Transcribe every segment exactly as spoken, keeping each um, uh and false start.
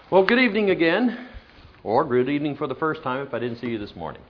Well, good evening again, or good evening for the first time if I didn't see you this morning.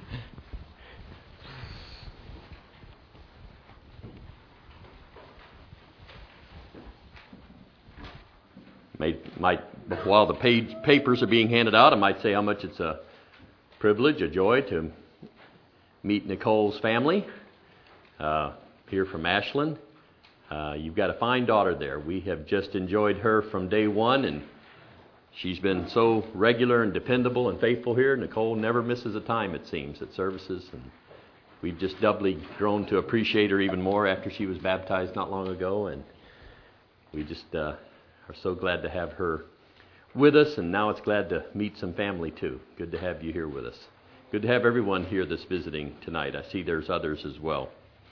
Might, might, while the page, papers are being handed out, I might say how much it's a privilege, a joy to meet Nicole's family, uh, here from Ashland. Uh, you've got a fine daughter there. We have just enjoyed her from day one, and she's been so regular and dependable and faithful here. Nicole never misses a time, it seems, at services, and we've just doubly grown to appreciate her even more after she was baptized not long ago, and we just uh, are so glad to have her with us, and now it's glad to meet some family too. Good to have you here with us. Good to have everyone here that's visiting tonight. I see there's others as well.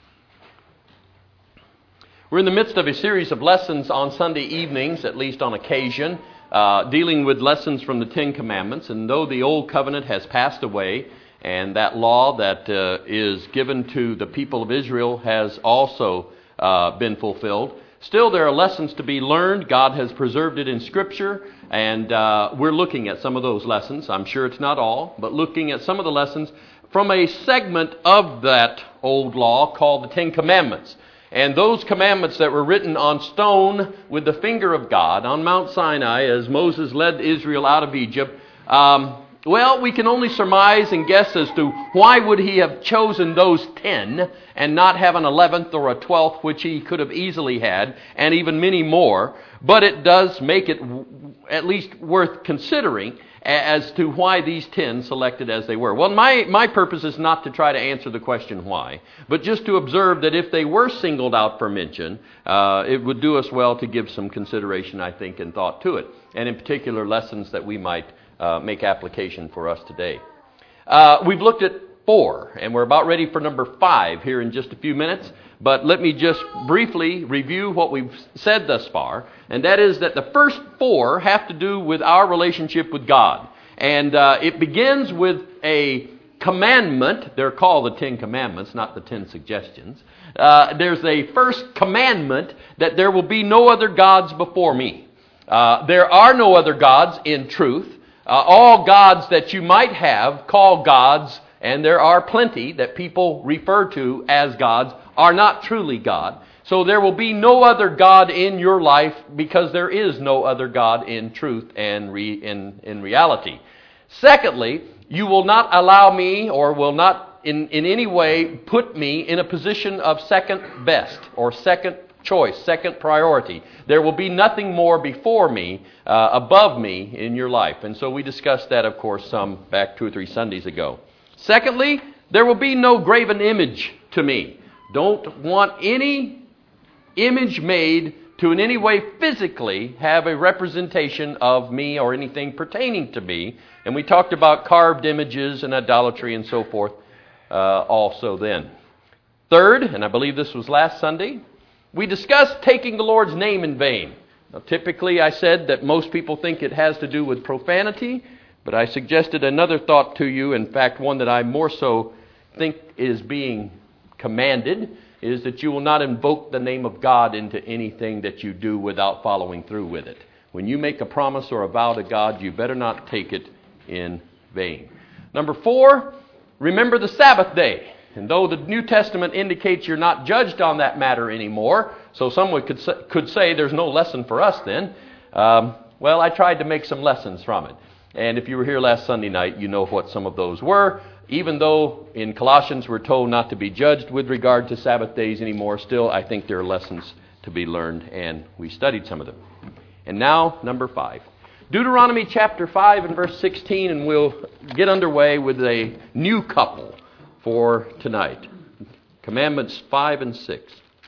We're in the midst of a series of lessons on Sunday evenings, at least on occasion, uh, dealing with lessons from the Ten Commandments. And though the Old Covenant has passed away, and that law that uh, is given to the people of Israel has also uh, been fulfilled, still there are lessons to be learned. God has preserved it in Scripture, and uh, we're looking at some of those lessons. I'm sure it's not all, but looking at some of the lessons from a segment of that old law called the Ten Commandments. And those commandments that were written on stone with the finger of God on Mount Sinai as Moses led Israel out of Egypt, um, well, we can only surmise and guess as to why would he have chosen those ten and not have an eleventh or a twelfth, which he could have easily had, and even many more. But it does make it at least worth considering as to why these ten selected as they were. Well, my, my purpose is not to try to answer the question why, but just to observe that if they were singled out for mention, uh, it would do us well to give some consideration, I think, and thought to it, and in particular lessons that we might uh, make application for us today. Uh, we've looked at four, and we're about ready for number five here in just a few minutes. But let me just briefly review what we've said thus far, and that is that the first four have to do with our relationship with God. And uh, it begins with a commandment. They're called the Ten Commandments, not the Ten Suggestions. Uh, there's a first commandment that there will be no other gods before me. Uh, there are no other gods in truth. Uh, all gods that you might have call gods, and there are plenty that people refer to as gods, are not truly God. So there will be no other God in your life because there is no other God in truth and re, in, in reality. Secondly, you will not allow me or will not in, in any way put me in a position of second best or second choice, second priority. There will be nothing more before me, uh, above me in your life. And so we discussed that, of course, some back two or three Sundays ago. Secondly, there will be no graven image to me. Don't want any image made to in any way physically have a representation of me or anything pertaining to me. And we talked about carved images and idolatry and so forth uh, also then. Third, and I believe this was last Sunday, we discussed taking the Lord's name in vain. Now, typically I said that most people think it has to do with profanity, but I suggested another thought to you, in fact one that I more so think is being commanded, is that you will not invoke the name of God into anything that you do without following through with it. When you make a promise or a vow to God, you better not take it in vain. Number four, remember the Sabbath day. And though the New Testament indicates you're not judged on that matter anymore, so someone could say, could say there's no lesson for us then, um, well, I tried to make some lessons from it. And if you were here last Sunday night, you know what some of those were. Even though in Colossians we're told not to be judged with regard to Sabbath days anymore, still I think there are lessons to be learned, and we studied some of them. And now, number five. Deuteronomy chapter five and verse sixteen, and we'll get underway with a new couple for tonight. Commandments five and six.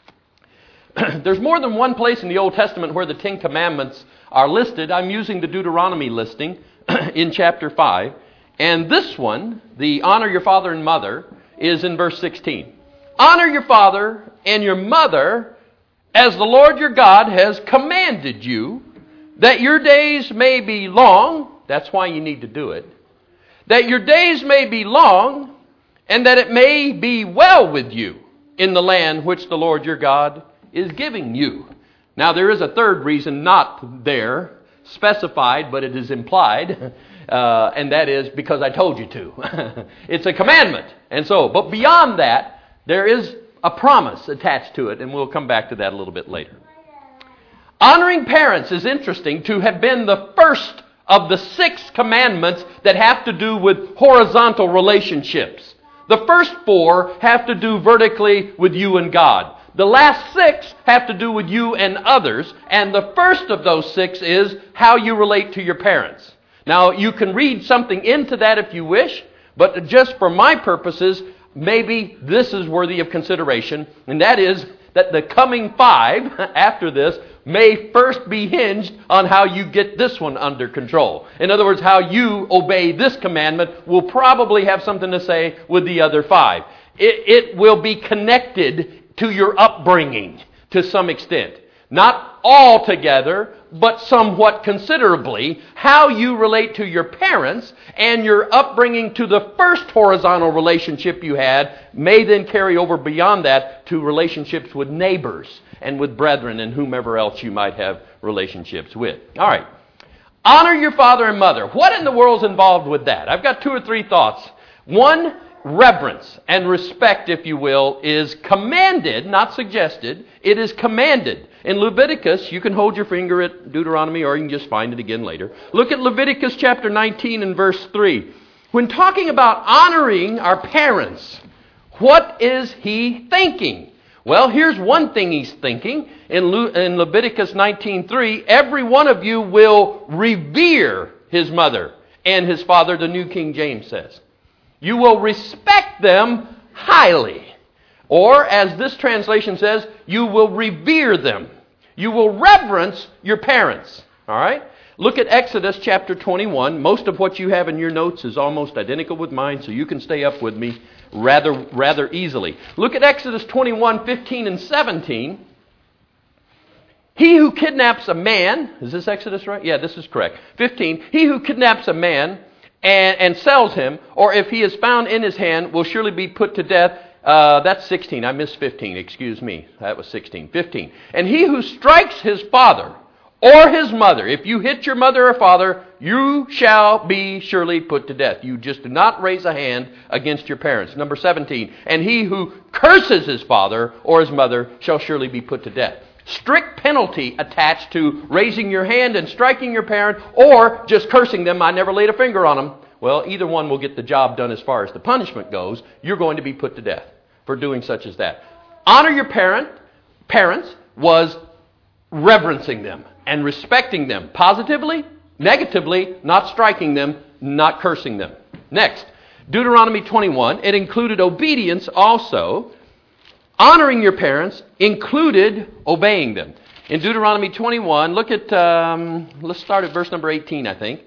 There's more than one place in the Old Testament where the Ten Commandments are listed. I'm using the Deuteronomy listing in chapter five. And this one, the honor your father and mother, is in verse sixteen. Honor your father and your mother as the Lord your God has commanded you, that your days may be long. That's why you need to do it. That your days may be long, and that it may be well with you in the land which the Lord your God is giving you. Now there is a third reason not there specified, but it is implied, uh, and that is because I told you to. It's a commandment. And so, but beyond that, there is a promise attached to it, and we'll come back to that a little bit later. Honoring parents is interesting to have been the first of the six commandments that have to do with horizontal relationships. The first four have to do vertically with you and God. The last six have to do with you and others. And the first of those six is how you relate to your parents. Now, you can read something into that if you wish, but just for my purposes, maybe this is worthy of consideration. And that is that the coming five after this may first be hinged on how you get this one under control. In other words, how you obey this commandment will probably have something to say with the other five. It, it will be connected to your upbringing to some extent. Not altogether, but somewhat considerably, how you relate to your parents and your upbringing to the first horizontal relationship you had may then carry over beyond that to relationships with neighbors and with brethren and whomever else you might have relationships with. All right. Honor your father and mother. What in the world's involved with that? I've got two or three thoughts. One, reverence and respect, if you will, is commanded, not suggested. It is commanded. In Leviticus, you can hold your finger at Deuteronomy or you can just find it again later. Look at Leviticus chapter nineteen and verse three. When talking about honoring our parents, what is he thinking? Well, here's one thing he's thinking. In, Le- in Leviticus nineteen three, every one of you will revere his mother and his father, the New King James says. You will respect them highly. Or, as this translation says, you will revere them. You will reverence your parents. All right? Look at Exodus chapter twenty-one. Most of what you have in your notes is almost identical with mine, so you can stay up with me rather, rather easily. Look at Exodus twenty-one, fifteen and seventeen. He who kidnaps a man, is this Exodus right? Yeah, this is correct. fifteen. He who kidnaps a man and, and sells him, or if he is found in his hand, will surely be put to death. Uh, that's sixteen. I missed fifteen. Excuse me. That was sixteen. fifteen. And he who strikes his father or his mother, if you hit your mother or father, you shall be surely put to death. You just do not raise a hand against your parents. Number seventeen. And he who curses his father or his mother shall surely be put to death. Strict penalty attached to raising your hand and striking your parent or just cursing them. I never laid a finger on them. Well, either one will get the job done as far as the punishment goes. You're going to be put to death for doing such as that. Honor your parent, parents was reverencing them and respecting them positively, negatively, not striking them, not cursing them. Next, Deuteronomy twenty-one, it included obedience also. Honoring your parents included obeying them. In Deuteronomy twenty-one, look at, um, let's start at verse number eighteen, I think.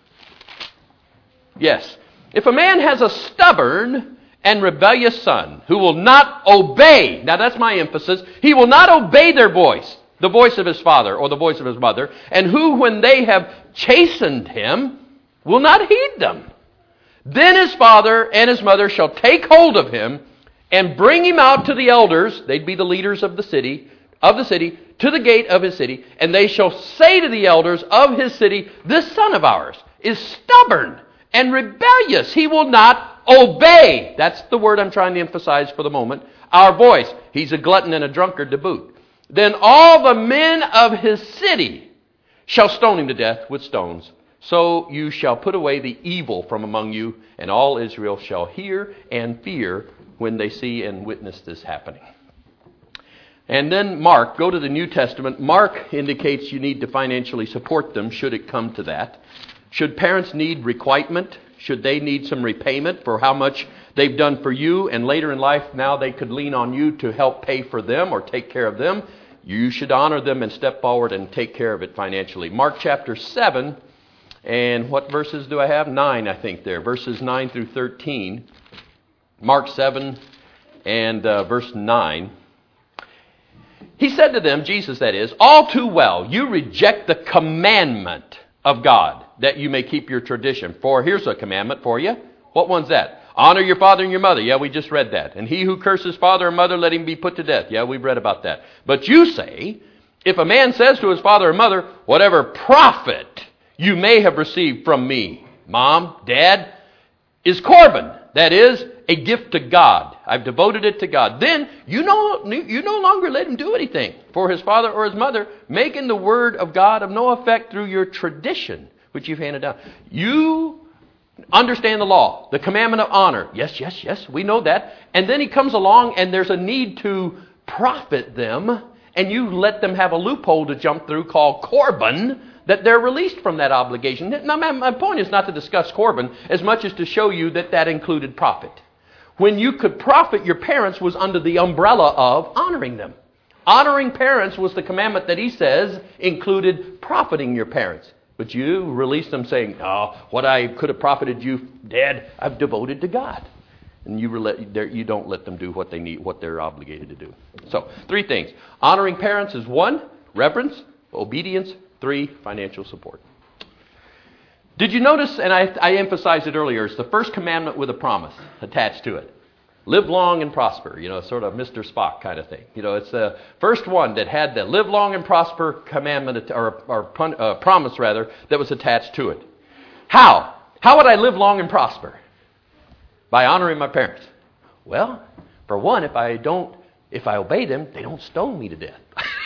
Yes. If a man has a stubborn and rebellious son who will not obey, now that's my emphasis, he will not obey their voice, the voice of his father or the voice of his mother, and who, when they have chastened him, will not heed them. Then his father and his mother shall take hold of him and bring him out to the elders, they'd be the leaders of the city, of the city, to the gate of his city, and they shall say to the elders of his city, this son of ours is stubborn and rebellious. He will not obey. That's the word I'm trying to emphasize for the moment. Our voice. He's a glutton and a drunkard to boot. Then all the men of his city shall stone him to death with stones. So you shall put away the evil from among you, and all Israel shall hear and fear when they see and witness this happening. And then Mark, go to the New Testament. Mark indicates you need to financially support them should it come to that. Should parents need requitement? Should they need some repayment for how much they've done for you, and later in life now they could lean on you to help pay for them or take care of them? You should honor them and step forward and take care of it financially. Mark chapter seven, and what verses do I have? Nine, I think there. Verses nine through thirteen. Mark seven and uh, verse nine. He said to them, Jesus that is, all too well, you reject the commandment of God, that you may keep your tradition. For here's a commandment for you. What one's that? Honor your father and your mother. Yeah, we just read that. And he who curses father or mother, let him be put to death. Yeah, we've read about that. But you say, If a man says to his father or mother, whatever profit you may have received from me, Mom, Dad, is Korban, that is, a gift to God. I've devoted it to God. Then you no, you no longer let him do anything for his father or his mother, making the word of God of no effect through your tradition, which you've handed down. You understand the law, the commandment of honor. Yes, yes, yes, we know that. And then he comes along and there's a need to profit them, and you let them have a loophole to jump through called Korban, that they're released from that obligation. Now, my point is not to discuss Korban as much as to show you that that included profit. When you could profit your parents was under the umbrella of honoring them. Honoring parents was the commandment that he says included profiting your parents. But you release them saying, oh, what I could have profited you, Dad, I've devoted to God. And you, rel- you don't let them do what they need, what they're obligated to do. So, three things. Honoring parents is one, reverence, obedience, three, financial support. Did you notice, and I, I emphasized it earlier, it's the first commandment with a promise attached to it. Live long and prosper, you know, sort of Mister Spock kind of thing. You know, it's the first one that had the live long and prosper commandment, or, or uh, promise rather, that was attached to it. How? How would I live long and prosper? By honoring my parents. Well, for one, if I don't, if I obey them, they don't stone me to death.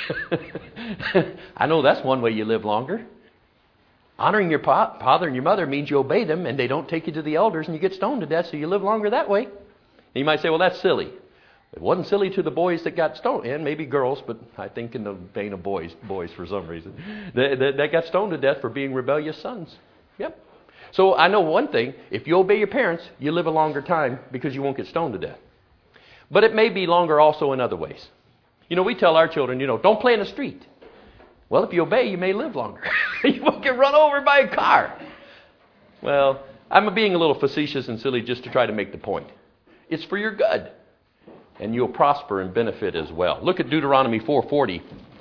I know that's one way you live longer. Honoring your pa- father and your mother means you obey them and they don't take you to the elders and you get stoned to death, so you live longer that way. And you might say, well, that's silly. It wasn't silly to the boys that got stoned, and maybe girls, but I think in the vein of boys, boys for some reason, that, that, that got stoned to death for being rebellious sons. Yep. So I know one thing, if you obey your parents, you live a longer time because you won't get stoned to death. But it may be longer also in other ways. You know, we tell our children, you know, don't play in the street. Well, if you obey, you may live longer. You won't get run over by a car. Well, I'm being a little facetious and silly just to try to make the point. It's for your good. And you'll prosper and benefit as well. Look at Deuteronomy four forty.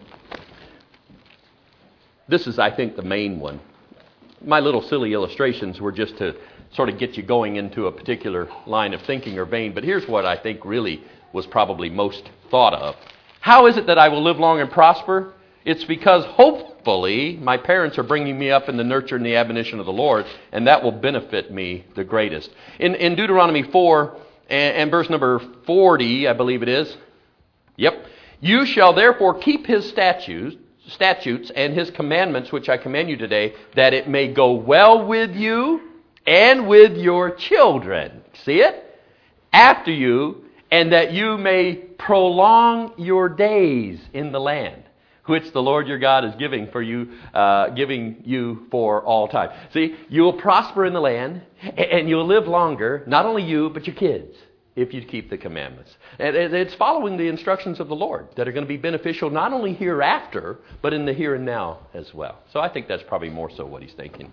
This is, I think, the main one. My little silly illustrations were just to sort of get you going into a particular line of thinking or vein. But here's what I think really was probably most thought of. How is it that I will live long and prosper? It's because hopefully my parents are bringing me up in the nurture and the admonition of the Lord, and that will benefit me the greatest. In, in Deuteronomy four and, and verse number forty, I believe it is. Yep. You shall therefore keep his statutes, statutes and his commandments, which I command you today, that it may go well with you and with your children. See it? After you, and that you may prolong your days in the land, which the Lord your God is giving for you, uh, giving you for all time. See, you will prosper in the land, and you'll live longer, not only you, but your kids, if you keep the commandments. And it's following the instructions of the Lord that are going to be beneficial not only hereafter, but in the here and now as well. So I think that's probably more so what he's thinking.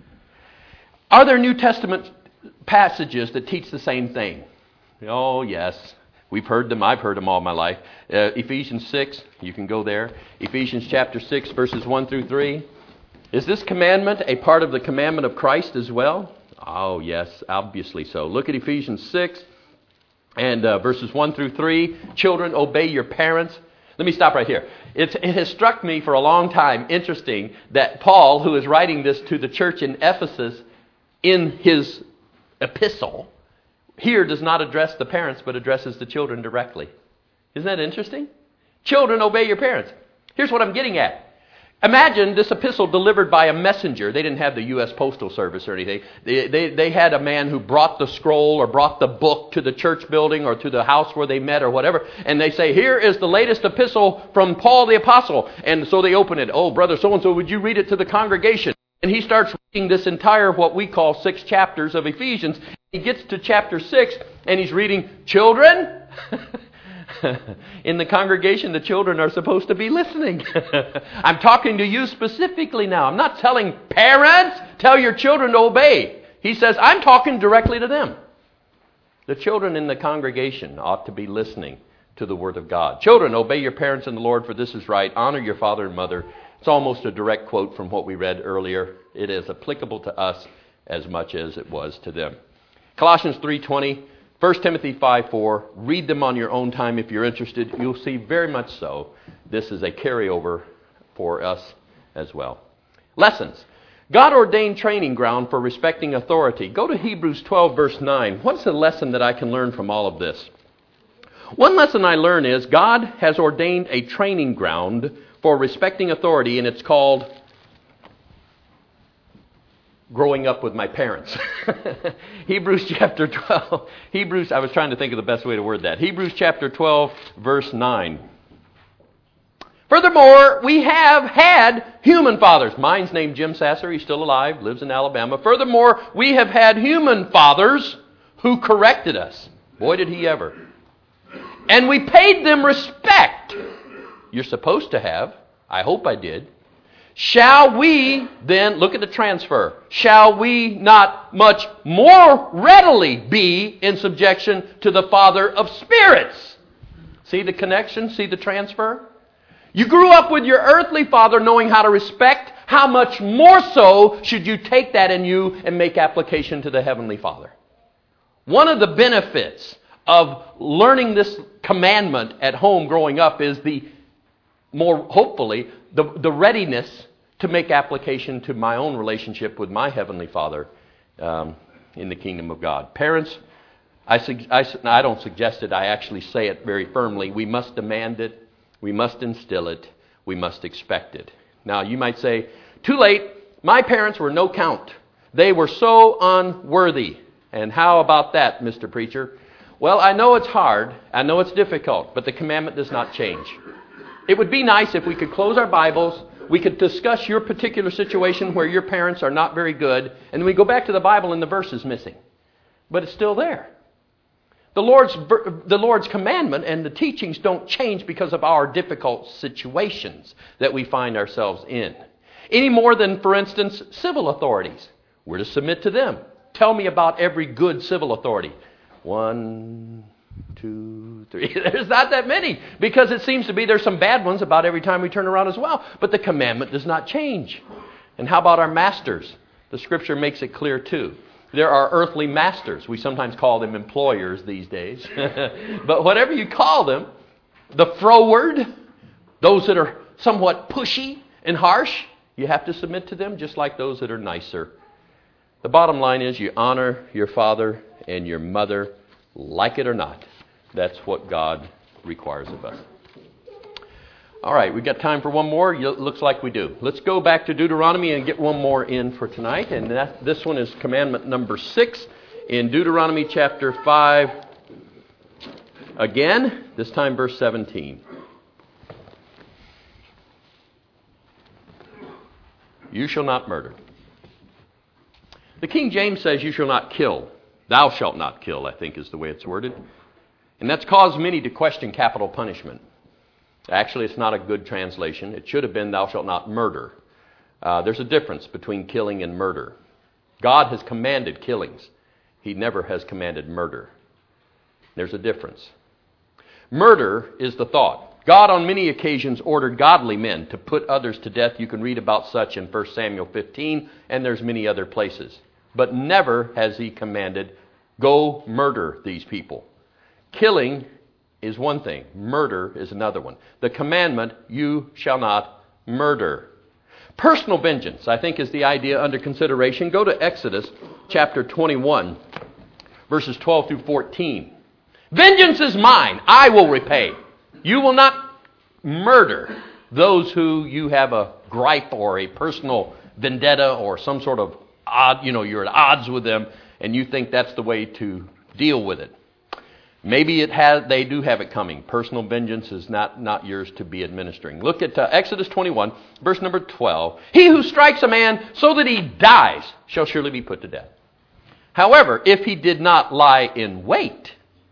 Are there New Testament passages that teach the same thing? Oh, yes. We've heard them. I've heard them all my life. Uh, Ephesians six, you can go there. Ephesians chapter six, verses one through three. Is this commandment a part of the commandment of Christ as well? Oh, yes, obviously so. Look at Ephesians six and uh, verses one through three. Children, obey your parents. Let me stop right here. It's, it has struck me for a long time, interesting, that Paul, who is writing this to the church in Ephesus in his epistle, here does not address the parents, but addresses the children directly. Isn't that interesting? Children, obey your parents. Here's what I'm getting at. Imagine this epistle delivered by a messenger. They didn't have the U S Postal Service or anything. They, they, they had a man who brought the scroll or brought the book to the church building or to the house where they met or whatever. And they say, here is the latest epistle from Paul the Apostle. And so they open it. Oh, brother so-and-so, would you read it to the congregation? And he starts reading this entire, what we call six chapters of Ephesians. He gets to chapter six, and he's reading, children. In the congregation, the children are supposed to be listening. I'm talking to you specifically now. I'm not telling parents, tell your children to obey. He says, I'm talking directly to them. The children in the congregation ought to be listening to the Word of God. Children, obey your parents in the Lord, for this is right. Honor your father and mother. It's almost a direct quote from what we read earlier. It is applicable to us as much as it was to them. Colossians three twenty, First Timothy five four. Read them on your own time if you're interested. You'll see very much so. This is a carryover for us as well. Lessons. God ordained training ground for respecting authority. Go to Hebrews twelve, verse nine. What's the lesson that I can learn from all of this? One lesson I learn is God has ordained a training ground for respecting authority, and it's called growing up with my parents. Hebrews chapter twelve. Hebrews, I was trying to think of the best way to word that. Hebrews chapter twelve, verse nine. Furthermore, we have had human fathers. Mine's named Jim Sasser. He's still alive, lives in Alabama. Furthermore, we have had human fathers who corrected us. Boy, did he ever. And we paid them respect. You're supposed to have. I hope I did. Shall we then, look at the transfer, shall we not much more readily be in subjection to the Father of spirits? See the connection? See the transfer? You grew up with your earthly father knowing how to respect. How much more so should you take that in you and make application to the Heavenly Father? One of the benefits of learning this commandment at home growing up is the more, hopefully, the, the readiness to make application to my own relationship with my Heavenly Father um, in the kingdom of God. Parents, I, I, I don't suggest it, I actually say it very firmly. We must demand it. We must instill it. We must expect it. Now, you might say, too late. My parents were no count. They were so unworthy. And how about that, Mister Preacher? Well, I know it's hard. I know it's difficult. But the commandment does not change. It would be nice if we could close our Bibles. We could discuss your particular situation where your parents are not very good. And then we go back to the Bible and the verse is missing. But it's still there. The Lord's, the Lord's commandment and the teachings don't change because of our difficult situations that we find ourselves in. Any more than, for instance, civil authorities. We're to submit to them. Tell me about every good civil authority. One, two, three. There's not that many because it seems to be there's some bad ones about every time we turn around as well. But the commandment does not change. And how about our masters? The Scripture makes it clear too. There are earthly masters. We sometimes call them employers these days. But whatever you call them, the froward, those that are somewhat pushy and harsh, you have to submit to them just like those that are nicer. The bottom line is you honor your father and your mother, like it or not. That's what God requires of us. All right, we've got time for one more. It looks like we do. Let's go back to Deuteronomy and get one more in for tonight. And that, this one is commandment number six in Deuteronomy chapter five. Again, this time verse seventeen. You shall not murder. The King James says you shall not kill. Thou shalt not kill, I think is the way it's worded. And that's caused many to question capital punishment. Actually, it's not a good translation. It should have been, thou shalt not murder. Uh, there's a difference between killing and murder. God has commanded killings. He never has commanded murder. There's a difference. Murder is the thought. God on many occasions ordered godly men to put others to death. You can read about such in First Samuel fifteen, and there's many other places. But never has he commanded, go murder these people. Killing is one thing. Murder is another one. The commandment, you shall not murder. Personal vengeance, I think, is the idea under consideration. Go to Exodus chapter twenty-one, verses twelve through fourteen. Vengeance is mine, I will repay. You will not murder those who you have a gripe or a personal vendetta or some sort of odd, you know, you're at odds with them and you think that's the way to deal with it. Maybe it has, they do have it coming. Personal vengeance is not, not yours to be administering. Look at uh, Exodus twenty-one, verse number twelve. He who strikes a man so that he dies shall surely be put to death. However, if he did not lie in wait,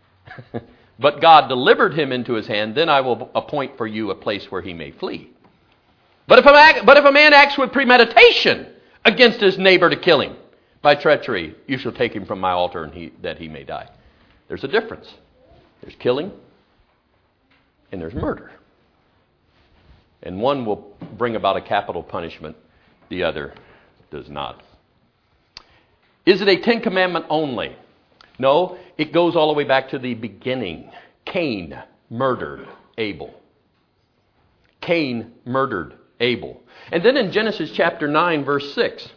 but God delivered him into his hand, then I will appoint for you a place where he may flee. But if a, but if a man acts with premeditation against his neighbor to kill him by treachery, you shall take him from my altar and he, that he may die. There's a difference. There's killing and there's murder. And one will bring about a capital punishment. The other does not. Is it a Ten Commandment only? No, it goes all the way back to the beginning. Cain murdered Abel. Cain murdered Abel. And then in Genesis chapter nine, verse six,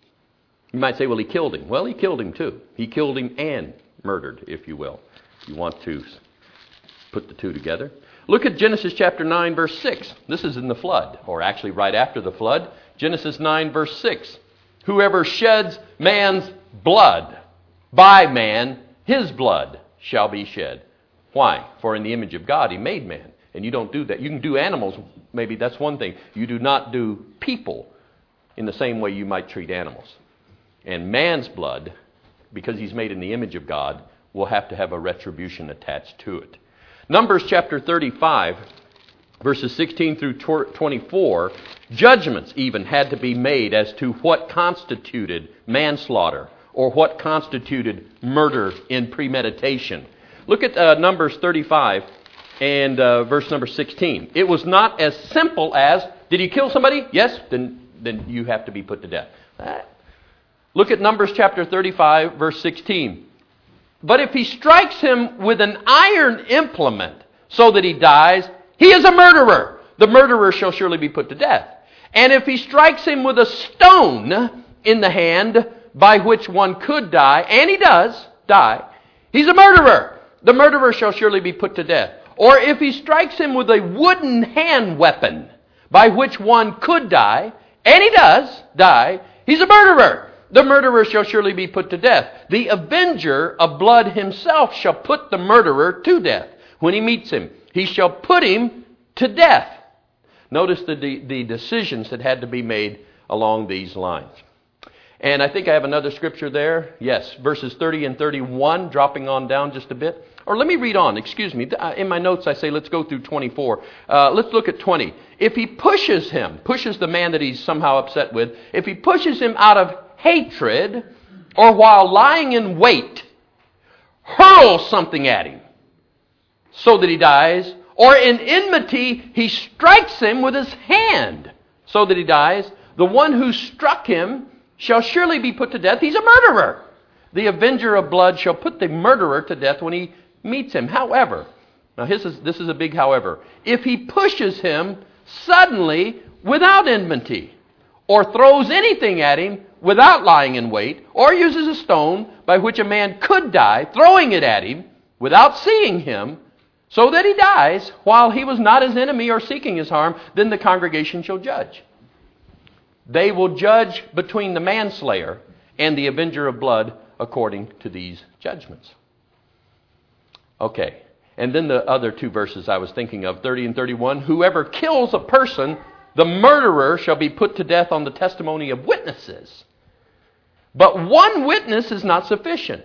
you might say, well, he killed him. Well, he killed him too. He killed him and murdered, if you will. If you want to put the two together. Look at Genesis chapter nine, verse six. This is in the flood, or actually right after the flood. Genesis nine, verse six. Whoever sheds man's blood, by man, his blood shall be shed. Why? For in the image of God he made man. And you don't do that. You can do animals, maybe that's one thing. You do not do people in the same way you might treat animals. And man's blood, because he's made in the image of God, will have to have a retribution attached to it. Numbers chapter thirty-five, verses sixteen through twenty-four, judgments even had to be made as to what constituted manslaughter or what constituted murder in premeditation. Look at uh, Numbers thirty-five and uh, verse number sixteen. It was not as simple as, did he kill somebody? Yes, then, then you have to be put to death. Uh, look at Numbers chapter thirty-five, verse sixteen. But if he strikes him with an iron implement so that he dies, he is a murderer. The murderer shall surely be put to death. And if he strikes him with a stone in the hand by which one could die, and he does die, he's a murderer. The murderer shall surely be put to death. Or if he strikes him with a wooden hand weapon by which one could die, and he does die, he's a murderer. The murderer shall surely be put to death. The avenger of blood himself shall put the murderer to death. When he meets him, he shall put him to death. Notice the, the, the decisions that had to be made along these lines. And I think I have another scripture there. Yes, verses thirty and thirty-one, dropping on down just a bit. Or let me read on, excuse me. In my notes I say let's go through twenty-four. Uh, let's look at twenty. If he pushes him, pushes the man that he's somehow upset with, if he pushes him out of hatred, or while lying in wait, hurls something at him so that he dies, or in enmity he strikes him with his hand so that he dies, the one who struck him shall surely be put to death. He's a murderer. The avenger of blood shall put the murderer to death when he meets him. However, now this is, this is a big however, if he pushes him suddenly without enmity, or throws anything at him without lying in wait, or uses a stone by which a man could die, throwing it at him without seeing him, so that he dies while he was not his enemy or seeking his harm, then the congregation shall judge. They will judge between the manslayer and the avenger of blood according to these judgments. Okay, and then the other two verses I was thinking of, thirty and thirty-one. Whoever kills a person, the murderer shall be put to death on the testimony of witnesses. But one witness is not sufficient.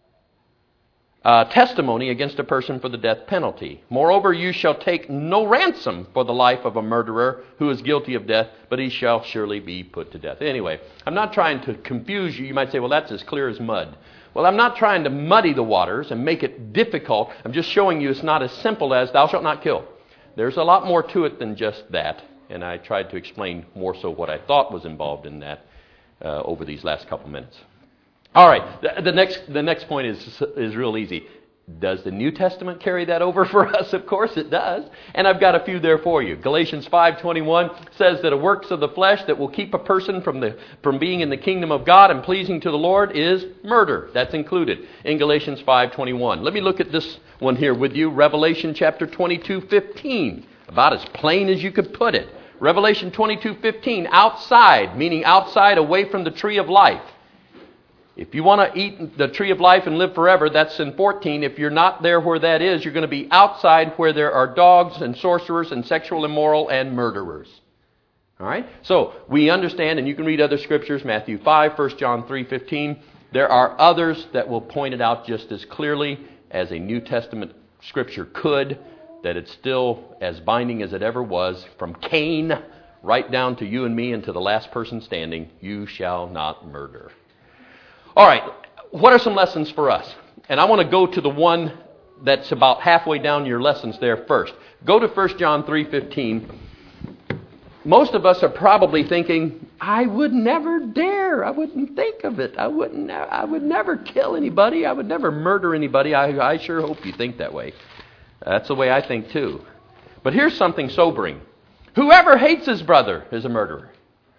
Uh, testimony against a person for the death penalty. Moreover, you shall take no ransom for the life of a murderer who is guilty of death, but he shall surely be put to death. Anyway, I'm not trying to confuse you. You might say, well, that's as clear as mud. Well, I'm not trying to muddy the waters and make it difficult. I'm just showing you it's not as simple as thou shalt not kill. There's a lot more to it than just that. And I tried to explain more so what I thought was involved in that uh, over these last couple minutes. All right, the, the next the next point is is real easy. Does the New Testament carry that over for us? Of course it does. And I've got a few there for you. Galatians five twenty-one says that a works of the flesh that will keep a person from the from being in the kingdom of God and pleasing to the Lord is murder. That's included in Galatians five twenty-one. Let me look at this one here with you. Revelation chapter twenty-two fifteen. About as plain as you could put it. Revelation twenty-two fifteen. Outside, meaning outside away from the tree of life. If you want to eat the tree of life and live forever, that's in fourteen. If you're not there where that is, you're going to be outside where there are dogs and sorcerers and sexual immoral and murderers. All right? So we understand, and you can read other scriptures, Matthew five, First John three fifteen. There are others that will point it out just as clearly as a New Testament scripture could, that it's still as binding as it ever was, from Cain right down to you and me and to the last person standing, you shall not murder. All right, what are some lessons for us? And I want to go to the one that's about halfway down your lessons there first. Go to First John three fifteen. Most of us are probably thinking, I would never dare. I wouldn't think of it. I wouldn't. I would never kill anybody. I would never murder anybody. I, I sure hope you think that way. That's the way I think too. But here's something sobering. Whoever hates his brother is a murderer.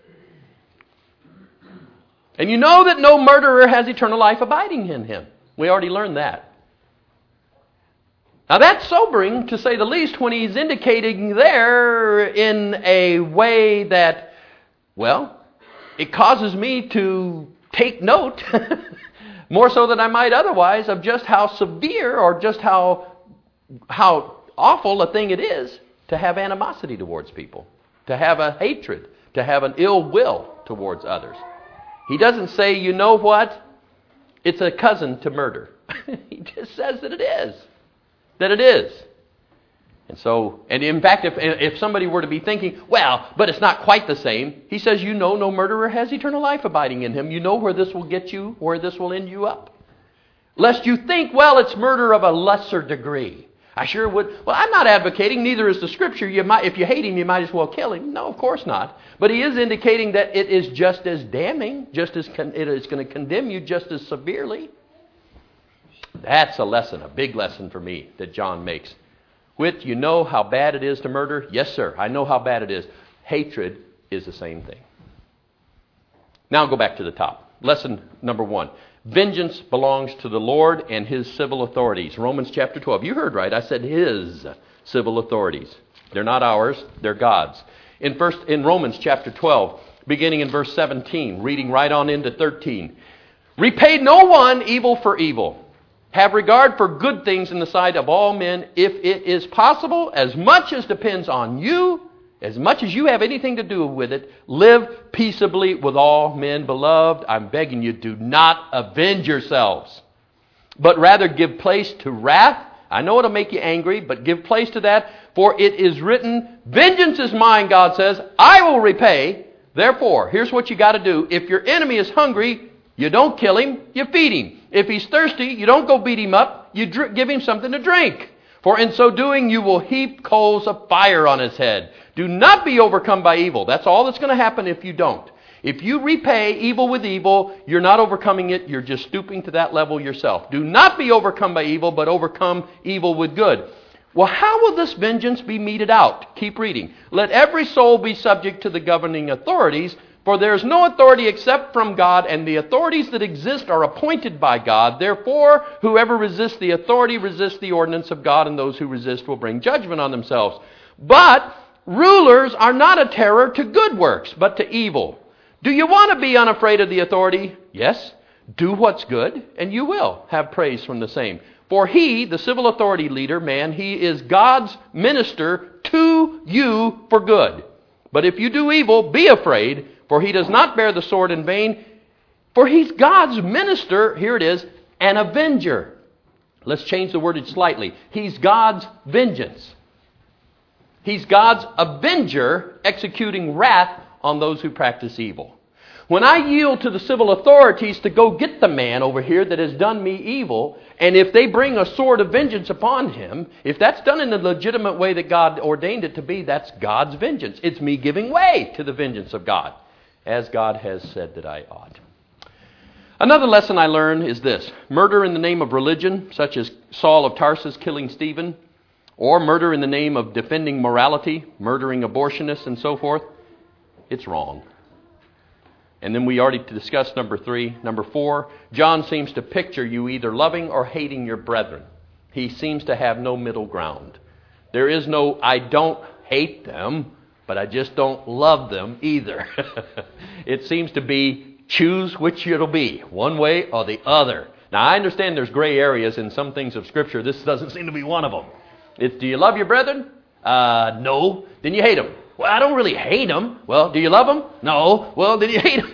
And you know that no murderer has eternal life abiding in him. We already learned that. Now that's sobering, to say the least, when he's indicating there in a way that, well, it causes me to take note, more so than I might otherwise, of just how severe or just how, how awful a thing it is to have animosity towards people, to have a hatred, to have an ill will towards others. He doesn't say, you know what, it's a cousin to murder. He just says that it is. That it is. And so, and in fact, if, if somebody were to be thinking, well, but it's not quite the same, he says, you know no murderer has eternal life abiding in him. You know where this will get you, where this will end you up. Lest you think, well, it's murder of a lesser degree. I sure would. Well, I'm not advocating, neither is the Scripture. You might, if you hate him, you might as well kill him. No, of course not. But he is indicating that it is just as damning, just as con- it is going to condemn you just as severely. That's a lesson, a big lesson for me that John makes. Whit, you know how bad it is to murder? Yes, sir, I know how bad it is. Hatred is the same thing. Now go back to the top. Lesson number one. Vengeance belongs to the Lord and His civil authorities. Romans chapter twelve. You heard right. I said His civil authorities. They're not ours. They're God's. In first, in Romans chapter twelve, beginning in verse seventeen, reading right on into thirteen. Repay no one evil for evil. Have regard for good things in the sight of all men, if it is possible, as much as depends on you, as much as you have anything to do with it, live peaceably with all men. Beloved, I'm begging you, do not avenge yourselves, but rather give place to wrath. I know it'll make you angry, but give place to that, for it is written, vengeance is mine, God says, I will repay. Therefore, here's what you got to do. If your enemy is hungry, you don't kill him, you feed him. If he's thirsty, you don't go beat him up, you dr- give him something to drink. For in so doing, you will heap coals of fire on his head. Do not be overcome by evil. That's all that's going to happen if you don't. If you repay evil with evil, you're not overcoming it. You're just stooping to that level yourself. Do not be overcome by evil, but overcome evil with good. Well, how will this vengeance be meted out? Keep reading. Let every soul be subject to the governing authorities, for there is no authority except from God, and the authorities that exist are appointed by God. Therefore, whoever resists the authority resists the ordinance of God, and those who resist will bring judgment on themselves. But rulers are not a terror to good works, but to evil. Do you want to be unafraid of the authority? Yes. Do what's good, and you will have praise from the same. For he, the civil authority leader, man, he is God's minister to you for good. But if you do evil, be afraid, for he does not bear the sword in vain. For he's God's minister, here it is, an avenger. Let's change the wordage slightly. He's God's vengeance. He's God's avenger executing wrath on those who practice evil. When I yield to the civil authorities to go get the man over here that has done me evil, and if they bring a sword of vengeance upon him, if that's done in the legitimate way that God ordained it to be, that's God's vengeance. It's me giving way to the vengeance of God, as God has said that I ought. Another lesson I learned is this. Murder in the name of religion, such as Saul of Tarsus killing Stephen, or murder in the name of defending morality, murdering abortionists and so forth, it's wrong. And then we already discussed number three. Number four, John seems to picture you either loving or hating your brethren. He seems to have no middle ground. There is no, I don't hate them, but I just don't love them either. It seems to be, choose which it'll be, one way or the other. Now, I understand there's gray areas in some things of Scripture. This doesn't seem to be one of them. It's, do you love your brethren? Uh, no. Then you hate them. Well, I don't really hate them. Well, do you love them? No. Well, then you hate them.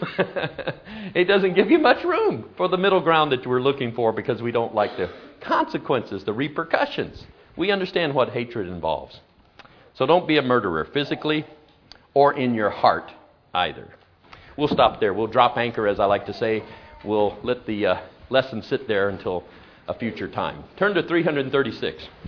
It doesn't give you much room for the middle ground that we're looking for, because we don't like the consequences, the repercussions. We understand what hatred involves. So don't be a murderer physically or in your heart either. We'll stop there. We'll drop anchor, as I like to say. We'll let the uh, lesson sit there until a future time. Turn to three thirty-six.